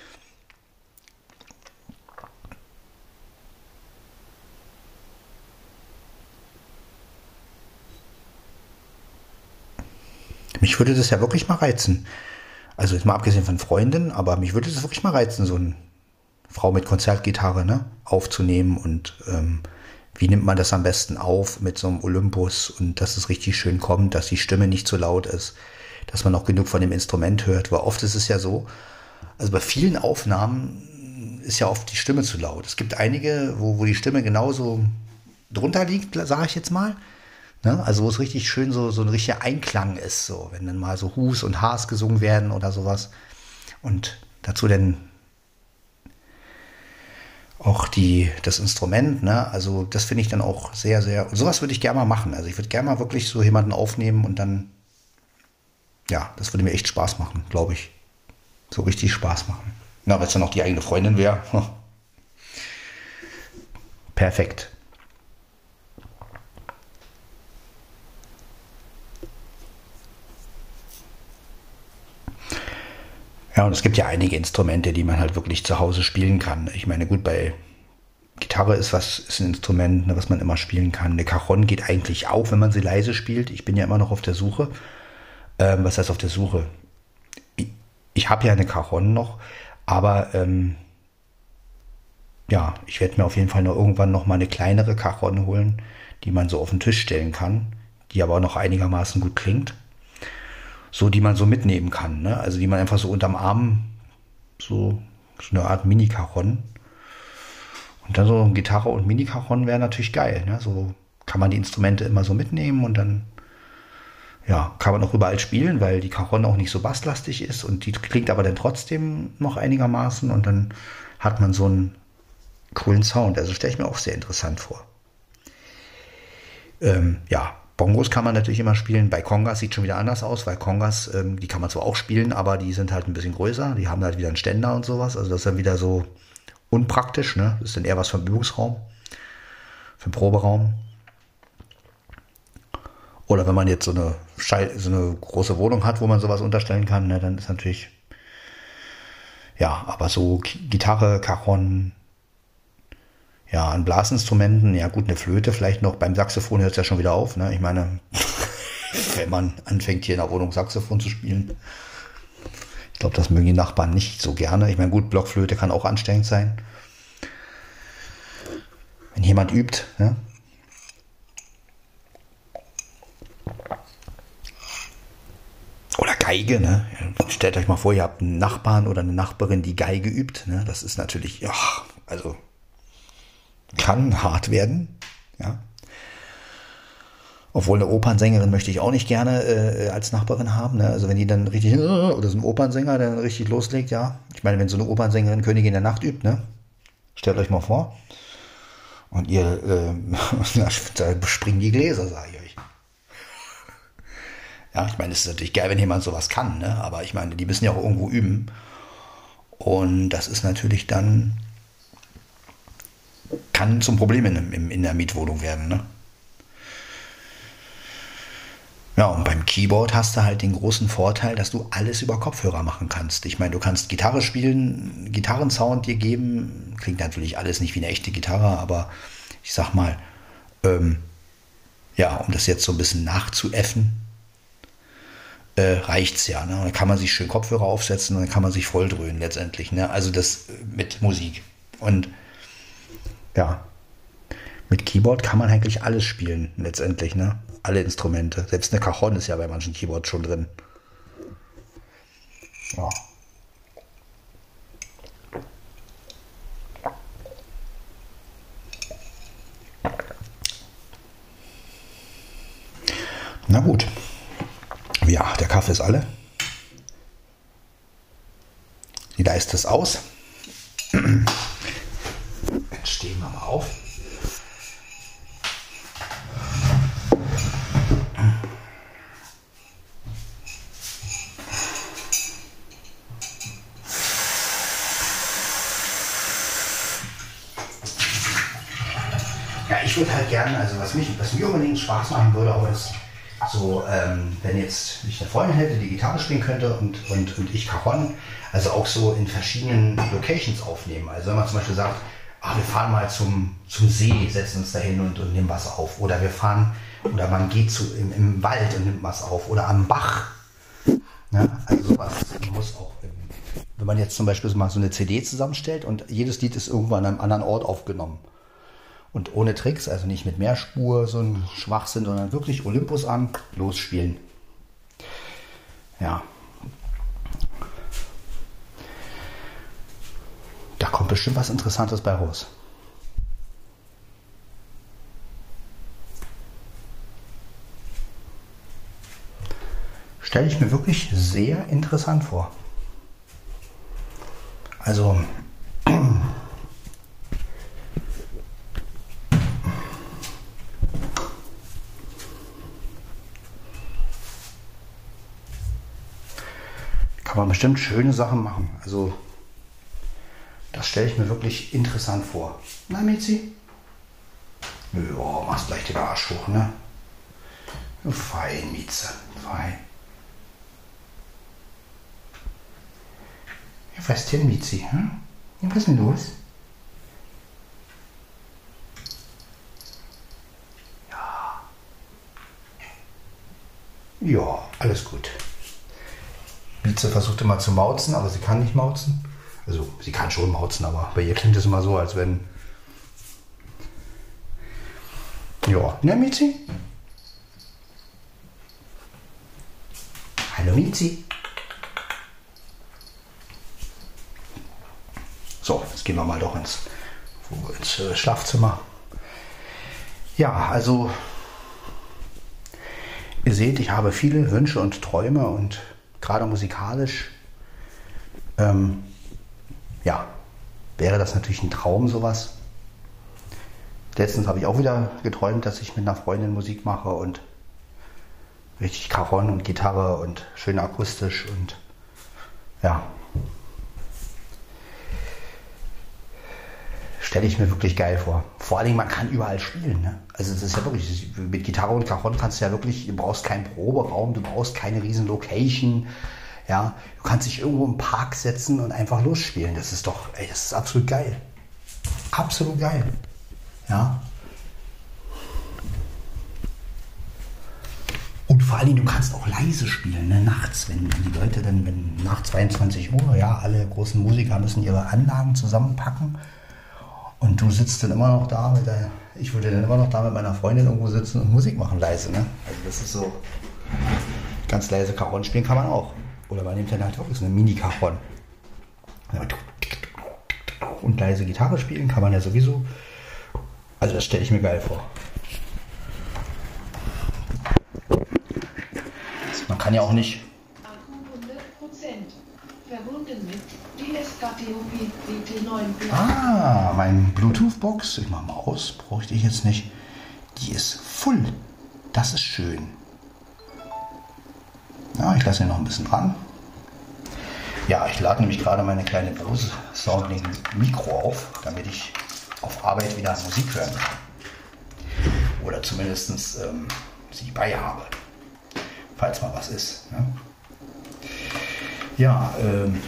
mich würde das ja wirklich mal reizen. Also jetzt mal abgesehen von Freundinnen, aber mich würde das wirklich mal reizen, so eine Frau mit Konzertgitarre, ne, aufzunehmen und ähm, wie nimmt man das am besten auf mit so einem Olympus und dass es richtig schön kommt, dass die Stimme nicht zu laut ist, dass man auch genug von dem Instrument hört, weil oft ist es ja so, Also bei vielen Aufnahmen ist ja oft die Stimme zu laut. Es gibt einige, wo, wo die Stimme genauso drunter liegt, sage ich jetzt mal. Ne? Also wo es richtig schön so, so ein richtiger Einklang ist, so wenn dann mal so Hus und Ha's gesungen werden oder sowas. Und dazu dann auch die, das Instrument, ne? Also das finde ich dann auch sehr, sehr, sowas würde ich gerne mal machen. Also ich würde gerne mal wirklich so jemanden aufnehmen und dann, ja, das würde mir echt Spaß machen, glaube ich. So richtig Spaß machen. Na, wenn es dann auch die eigene Freundin wäre. Perfekt. Ja, und es gibt ja einige Instrumente, die man halt wirklich zu Hause spielen kann. Ich meine, gut, bei Gitarre ist was, ist ein Instrument, ne, was man immer spielen kann. Eine Cajon geht eigentlich auch, wenn man sie leise spielt. Ich bin ja immer noch auf der Suche. Ähm, was heißt auf der Suche? Ich, ich habe ja eine Cajon noch, aber ähm, ja, ich werde mir auf jeden Fall noch irgendwann noch mal eine kleinere Cajon holen, die man so auf den Tisch stellen kann, die aber auch noch einigermaßen gut klingt. So, die man so mitnehmen kann, ne? Also die man einfach so unterm Arm, so, so eine Art Mini-Cajon. Und dann so eine Gitarre und Mini-Cajon wäre natürlich geil, ne? So kann man die Instrumente immer so mitnehmen und dann, ja, kann man auch überall spielen, weil die Cajon auch nicht so basslastig ist und die klingt aber dann trotzdem noch einigermaßen und dann hat man so einen coolen Sound. Also stelle ich mir auch sehr interessant vor. Ähm, ja, Bongos kann man natürlich immer spielen. Bei Congas sieht schon wieder anders aus, weil Congas, ähm, die kann man zwar auch spielen, aber die sind halt ein bisschen größer. Die haben halt wieder einen Ständer und sowas. Also das ist dann wieder so unpraktisch. Ne? Das ist dann eher was für einen Übungsraum, für einen Proberaum. Oder wenn man jetzt so eine, Schall, so eine große Wohnung hat, wo man sowas unterstellen kann, ne, dann ist natürlich, ja, aber so Gitarre, Cajon, ja, an Blasinstrumenten, ja gut, eine Flöte vielleicht noch. Beim Saxophon hört es ja schon wieder auf. Ne? Ich meine, wenn man anfängt hier in der Wohnung Saxophon zu spielen, ich glaube, das mögen die Nachbarn nicht so gerne. Ich meine, gut, Blockflöte kann auch anstrengend sein. Wenn jemand übt. Ne? Oder Geige. Ne? Stellt euch mal vor, ihr habt einen Nachbarn oder eine Nachbarin, die Geige übt. Ne? Das ist natürlich, ja, also kann hart werden, ja. Obwohl eine Opernsängerin möchte ich auch nicht gerne äh, als Nachbarin haben, ne? Also wenn die dann richtig, äh, oder so ein Opernsänger, der dann richtig loslegt, ja. Ich meine, wenn so eine Opernsängerin Königin der Nacht übt, ne? Stellt euch mal vor. Und ihr, äh, da springen die Gläser, sage ich euch. Ja, ich meine, es ist natürlich geil, wenn jemand sowas kann, ne? Aber ich meine, die müssen ja auch irgendwo üben. Und das ist natürlich dann, kann zum Problem in, in, in der Mietwohnung werden, ne? Ja, und beim Keyboard hast du halt den großen Vorteil, dass du alles über Kopfhörer machen kannst. Ich meine, du kannst Gitarre spielen, Gitarrensound dir geben. Klingt natürlich alles nicht wie eine echte Gitarre, aber ich sag mal, ähm, ja, um das jetzt so ein bisschen nachzuäffen, äh, reicht's ja. Ne? Dann kann man sich schön Kopfhörer aufsetzen und dann kann man sich volldröhnen letztendlich. Ne? Also das mit Musik. Und ja, mit Keyboard kann man eigentlich alles spielen, letztendlich, ne? Alle Instrumente. Selbst eine Cajon ist ja bei manchen Keyboards schon drin. Ja. Na gut. Ja, der Kaffee ist alle. Die Leiste ist aus. Jetzt stehen wir mal auf. Ja, ich würde halt gerne, also was, mich, was mir unbedingt Spaß machen würde, auch ist so, ähm, wenn jetzt ich eine Freundin hätte, die Gitarre spielen könnte und, und, und ich Cajon, also auch so in verschiedenen Locations aufnehmen. Also wenn man zum Beispiel sagt, ach, wir fahren mal zum, zum See, setzen uns da hin und, und nehmen was auf. Oder wir fahren, oder man geht zu, im, im Wald und nimmt was auf. Oder am Bach. Ja, also sowas muss auch, wenn man jetzt zum Beispiel mal so eine C D zusammenstellt und jedes Lied ist irgendwo an einem anderen Ort aufgenommen. Und ohne Tricks, also nicht mit Mehrspur, so ein Schwachsinn, sondern wirklich Olympus an, losspielen. Ja. da kommt bestimmt was Interessantes bei raus. Stelle ich mir wirklich sehr interessant vor. Also kann man bestimmt schöne Sachen machen. Also das stelle ich mir wirklich interessant vor. Na, Mizi? Ja, machst gleich den Arsch hoch, ne? Fein, Mieze, fein. Ja, was ist denn, Mizi? Hm? Ja, was ist denn los? Ja. Ja, alles gut. Mieze versucht immer zu mauzen, aber sie kann nicht mauzen. Also, sie kann schon mauzen, aber bei ihr klingt es immer so, als wenn... Ja, ne, Mizi? Hallo, Mizi. So, jetzt gehen wir mal doch ins, ins äh, Schlafzimmer. Ja, also, ihr seht, ich habe viele Wünsche und Träume und gerade musikalisch, ähm, ja, wäre das natürlich ein Traum, sowas. Letztens habe ich auch wieder geträumt, dass ich mit einer Freundin Musik mache und richtig Cajon und Gitarre und schön akustisch und ja. Stelle ich mir wirklich geil vor. Vor allen Dingen, man kann überall spielen. Ne? Also das ist ja wirklich, mit Gitarre und Cajon kannst du ja wirklich, du brauchst keinen Proberaum, du brauchst keine riesen Location. Ja, du kannst dich irgendwo im Park setzen und einfach losspielen. Das ist doch, ey, das ist absolut geil. Absolut geil. Ja. Und vor allen Dingen, du kannst auch leise spielen, ne? Nachts, wenn, wenn die Leute dann, wenn nach zweiundzwanzig Uhr, ja, alle großen Musiker müssen ihre Anlagen zusammenpacken. Und du sitzt dann immer noch da mit deiner, ich würde dann immer noch da mit meiner Freundin irgendwo sitzen und Musik machen leise, ne? Also das ist so, ganz leise Cajon spielen kann man auch. Oder man nimmt dann halt wirklich so eine Mini-Cajon. Und leise Gitarre spielen kann man ja sowieso. Also das stelle ich mir geil vor. Man kann ja auch nicht... hundert Prozent verbunden mit D S K T O P B T neun. Ah, mein Bluetooth-Box, ich mache mal aus, bräuchte ich jetzt nicht. Die ist voll. Das ist schön. Ja, ich lasse ihn noch ein bisschen dran. Ja, ich lade nämlich gerade meine kleine Bose Soundlink Mikro auf, damit ich auf Arbeit wieder Musik hören kann. Oder zumindest ähm, sie bei habe. Falls mal was ist. Ne? Ja, ähm,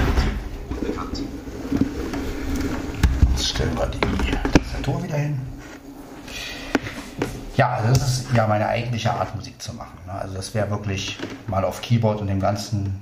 jetzt stellen wir die Tastatur wieder hin. Ja, also das ist ja meine eigentliche Art, Musik zu machen. Ne? Also das wäre wirklich mal auf Keyboard und dem Ganzen.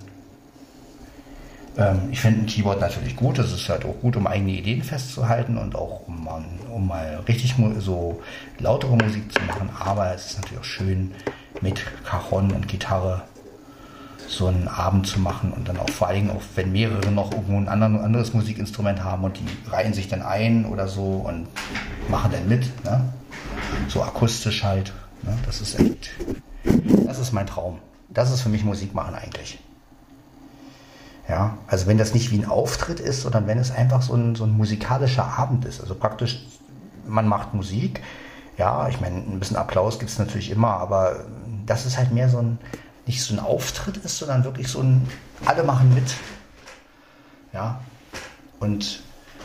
Ähm, ich finde ein Keyboard natürlich gut. Das ist halt auch gut, um eigene Ideen festzuhalten und auch um, um mal richtig so lautere Musik zu machen. Aber es ist natürlich auch schön, mit Cajon und Gitarre so einen Abend zu machen und dann auch vor allen Dingen, auch wenn mehrere noch irgendwo ein anderes Musikinstrument haben und die reihen sich dann ein oder so und machen dann mit. Ne? So akustisch halt. Ne? Das ist echt, das ist mein Traum. Das ist für mich Musik machen eigentlich. Ja, also wenn das nicht wie ein Auftritt ist, sondern wenn es einfach so ein, so ein musikalischer Abend ist. Also praktisch, man macht Musik. Ja, ich meine, ein bisschen Applaus gibt es natürlich immer, aber das ist halt mehr so ein, nicht so ein Auftritt ist, sondern wirklich so ein, alle machen mit. Ja, und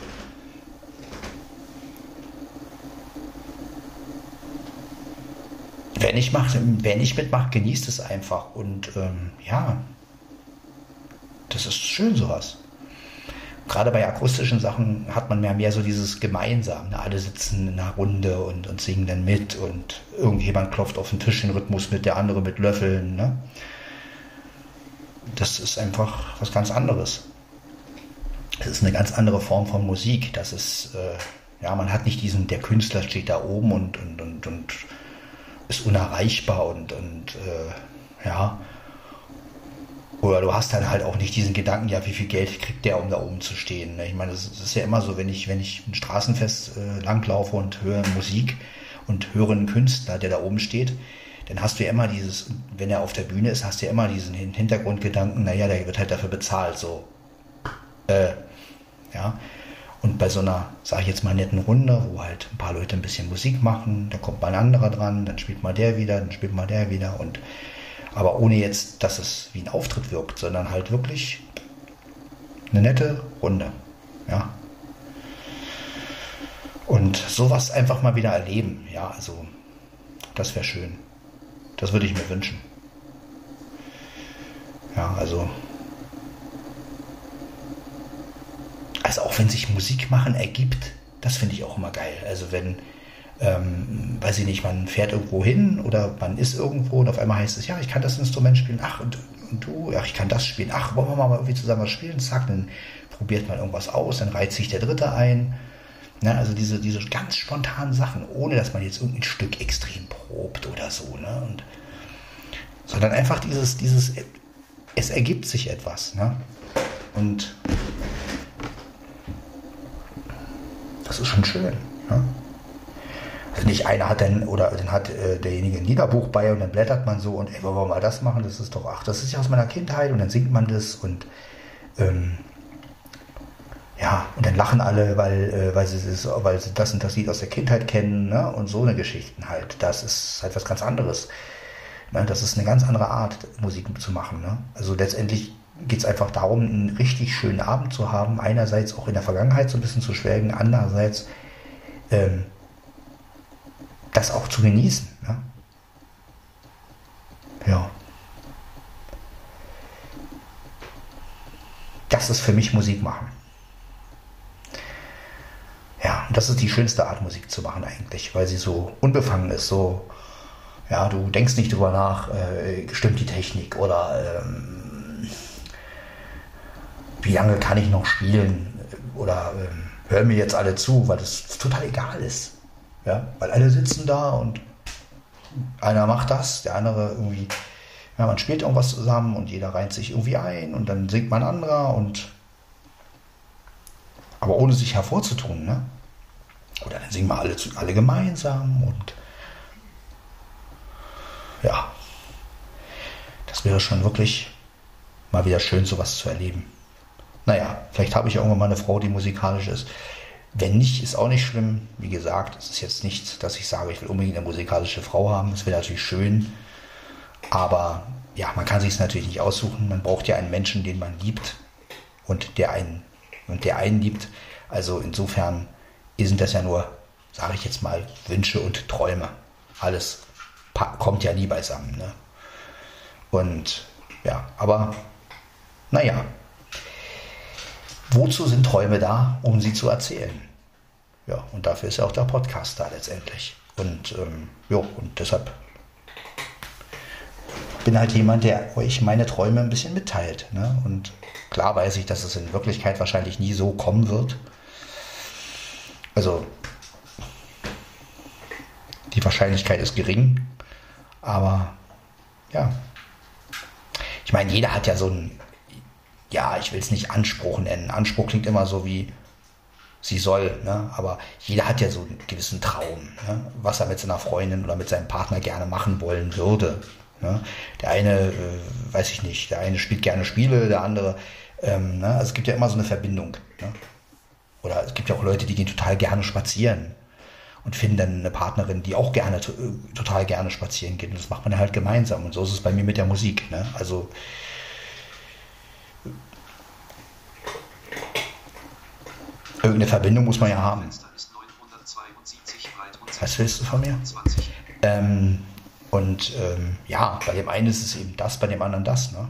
wer nicht, macht, wer nicht mitmacht, genießt es einfach. Und ähm, ja, das ist schön sowas. Gerade bei akustischen Sachen hat man mehr, mehr so dieses Gemeinsam. Ne? Alle sitzen in einer Runde und, und singen dann mit und irgendjemand klopft auf den Tisch den Rhythmus mit, der andere mit Löffeln. Ne? Das ist einfach was ganz anderes. Es ist eine ganz andere Form von Musik. Das ist, äh, ja, man hat nicht diesen, der Künstler steht da oben und, und, und, und ist unerreichbar und, und äh, ja, Oder du hast dann halt auch nicht diesen Gedanken, ja, wie viel Geld kriegt der, um da oben zu stehen. Ne? Ich meine, das ist ja immer so, wenn ich, wenn ich ein Straßenfest äh, langlaufe und höre Musik und höre einen Künstler, der da oben steht, dann hast du ja immer dieses, wenn er auf der Bühne ist, hast du ja immer diesen Hintergrundgedanken, naja, der wird halt dafür bezahlt, so. Äh, ja. Und bei so einer, sag ich jetzt mal, netten Runde, wo halt ein paar Leute ein bisschen Musik machen, dann kommt mal ein anderer dran, dann spielt mal der wieder, dann spielt mal der wieder und aber ohne jetzt, dass es wie ein Auftritt wirkt, sondern halt wirklich eine nette Runde. Ja. Und sowas einfach mal wieder erleben. Ja, also das wäre schön. Das würde ich mir wünschen. Ja, also also auch wenn sich Musik machen ergibt, das finde ich auch immer geil. Also wenn Ähm, weiß ich nicht, man fährt irgendwo hin oder man ist irgendwo und auf einmal heißt es, ja, ich kann das Instrument spielen, ach, und, und du, ach, ich kann das spielen, ach, wollen wir mal irgendwie zusammen was spielen, zack, dann probiert man irgendwas aus, dann reiht sich der Dritte ein. Ne, also diese, diese ganz spontanen Sachen, ohne dass man jetzt irgendein Stück extrem probt oder so, ne, und, sondern einfach dieses, dieses, es ergibt sich etwas, ne, und das ist schon schön, ne. Also nicht einer hat dann, oder dann hat äh, derjenige ein Liederbuch bei und dann blättert man so und ey, wollen wir mal das machen, das ist doch, ach, das ist ja aus meiner Kindheit und dann singt man das und ähm, ja, und dann lachen alle, weil, äh, weil, sie das, weil sie das und das Lied aus der Kindheit kennen, ne? Und so eine Geschichten halt. Das ist halt was ganz anderes. Ne? Das ist eine ganz andere Art, Musik zu machen. Ne? Also letztendlich geht es einfach darum, einen richtig schönen Abend zu haben, einerseits auch in der Vergangenheit so ein bisschen zu schwelgen, andererseits ähm, das auch zu genießen. Ne? Ja. Das ist für mich Musik machen. Ja, und das ist die schönste Art, Musik zu machen eigentlich, weil sie so unbefangen ist, so, ja, du denkst nicht drüber nach, äh, stimmt die Technik oder ähm, wie lange kann ich noch spielen oder ähm, hören mir jetzt alle zu, weil das total egal ist. Ja, weil alle sitzen da und einer macht das, der andere irgendwie, ja, man spielt irgendwas zusammen und jeder reiht sich irgendwie ein und dann singt man anderer und aber ohne sich hervorzutun, ne? Oder dann singen wir alle, alle gemeinsam und ja, das wäre schon wirklich mal wieder schön, sowas zu erleben. Naja, vielleicht habe ich irgendwann mal eine Frau, die musikalisch ist. Wenn nicht, ist auch nicht schlimm. Wie gesagt, es ist jetzt nicht, dass ich sage, ich will unbedingt eine musikalische Frau haben. Das wäre natürlich schön. Aber ja, man kann sich es natürlich nicht aussuchen. Man braucht ja einen Menschen, den man liebt und der einen, und der einen liebt. Also insofern sind das ja nur, sage ich jetzt mal, Wünsche und Träume. Alles kommt ja nie beisammen. Ne? Und ja, aber naja. Wozu sind Träume da? Um sie zu erzählen. Ja, und dafür ist ja auch der Podcast da letztendlich. Und ähm, ja, und deshalb bin halt jemand, der euch meine Träume ein bisschen mitteilt. Ne? Und klar weiß ich, dass es in Wirklichkeit wahrscheinlich nie so kommen wird. Also die Wahrscheinlichkeit ist gering. Aber ja, ich meine, jeder hat ja so ein, ja, ich will es nicht Anspruch nennen. Anspruch klingt immer so wie sie soll, ne? Aber jeder hat ja so einen gewissen Traum, ne? Was er mit seiner Freundin oder mit seinem Partner gerne machen wollen würde. Ne? Der eine, äh, weiß ich nicht, der eine spielt gerne Spiele, der andere, ähm, ne? Also es gibt ja immer so eine Verbindung. Ne? Oder es gibt ja auch Leute, die gehen total gerne spazieren und finden dann eine Partnerin, die auch gerne total gerne spazieren geht. Und das macht man halt gemeinsam. Und so ist es bei mir mit der Musik. Ne? Also irgendeine Verbindung muss man ja haben. Was willst du von mir? Ähm, und ähm, ja, bei dem einen ist es eben das, bei dem anderen das. Ne?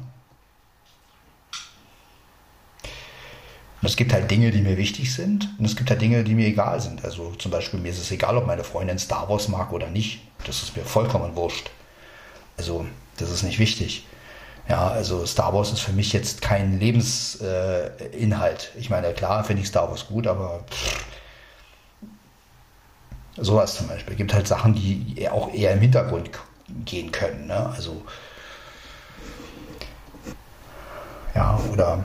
Und es gibt halt Dinge, die mir wichtig sind und es gibt halt Dinge, die mir egal sind. Also zum Beispiel mir ist es egal, ob meine Freundin Star Wars mag oder nicht. Das ist mir vollkommen wurscht. Also das ist nicht wichtig. Ja, also Star Wars ist für mich jetzt kein Lebensinhalt. Äh, ich meine, klar finde ich Star Wars gut, aber pff, sowas zum Beispiel. Es gibt halt Sachen, die auch eher im Hintergrund gehen können. Ne? Also Ja, oder.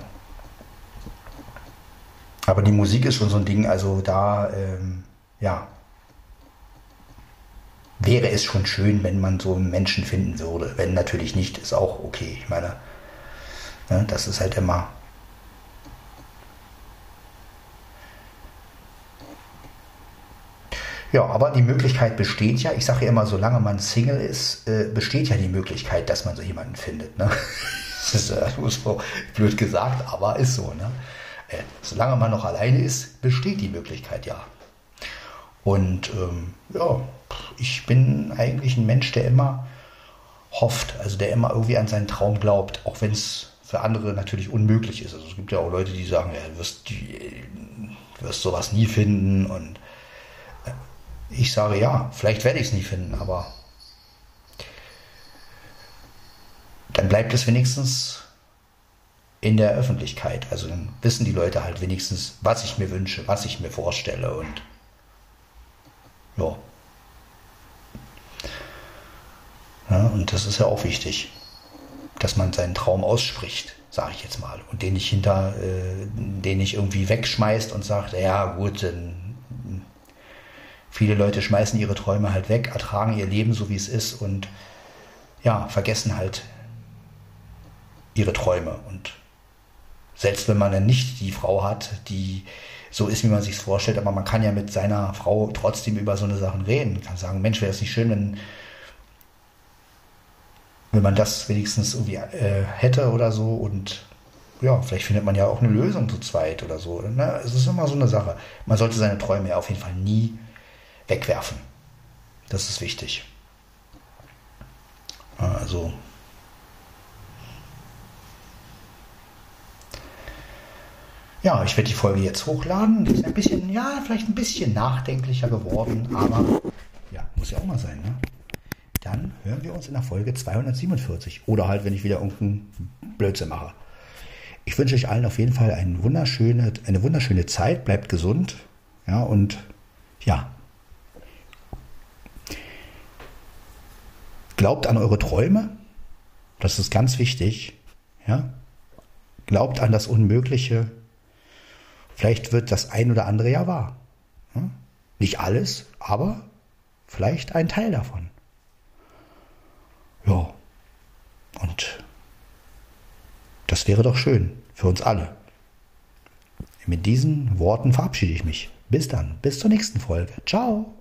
Aber die Musik ist schon so ein Ding, also da, ähm, ja, wäre es schon schön, wenn man so einen Menschen finden würde. Wenn natürlich nicht, ist auch okay. Ich meine, ne, das ist halt immer. Ja, aber die Möglichkeit besteht ja. Ich sage ja immer, solange man Single ist, äh, besteht ja die Möglichkeit, dass man so jemanden findet. Ne? Das ist äh, so blöd gesagt, aber ist so. Ne? Äh, solange man noch alleine ist, besteht die Möglichkeit ja. Und ähm, ja, ich bin eigentlich ein Mensch, der immer hofft, also der immer irgendwie an seinen Traum glaubt, auch wenn es für andere natürlich unmöglich ist. Also es gibt ja auch Leute, die sagen, ja, du wirst, die, du wirst sowas nie finden. Und äh, ich sage, ja, vielleicht werde ich es nie finden, aber dann bleibt es wenigstens in der Öffentlichkeit. Also dann wissen die Leute halt wenigstens, was ich mir wünsche, was ich mir vorstelle. Und ja. Ja, und das ist ja auch wichtig, dass man seinen Traum ausspricht, sage ich jetzt mal, und den nicht hinter, äh, den nicht irgendwie wegschmeißt und sagt, ja gut, denn viele Leute schmeißen ihre Träume halt weg, ertragen ihr Leben so wie es ist und ja, vergessen halt ihre Träume. Und selbst wenn man dann nicht die Frau hat, die so ist, wie man sich es vorstellt, aber man kann ja mit seiner Frau trotzdem über so eine Sachen reden. Man kann sagen, Mensch, wäre es nicht schön, wenn, wenn man das wenigstens irgendwie äh, hätte oder so. Und ja, vielleicht findet man ja auch eine Lösung zu zweit oder so. Na, es ist immer so eine Sache. Man sollte seine Träume ja auf jeden Fall nie wegwerfen. Das ist wichtig. Also ja, ich werde die Folge jetzt hochladen. Die ist ein bisschen, ja, vielleicht ein bisschen nachdenklicher geworden, aber ja, muss ja auch mal sein, ne? Dann hören wir uns in der Folge zweihundertsiebenundvierzig oder halt, wenn ich wieder irgendeinen Blödsinn mache. Ich wünsche euch allen auf jeden Fall eine wunderschöne, eine wunderschöne Zeit. Bleibt gesund, ja, und ja, glaubt an eure Träume. Das ist ganz wichtig, ja. Glaubt an das Unmögliche. Vielleicht wird das ein oder andere ja wahr. Hm? Nicht alles, aber vielleicht ein Teil davon. Ja, und das wäre doch schön für uns alle. Mit diesen Worten verabschiede ich mich. Bis dann, bis zur nächsten Folge. Ciao.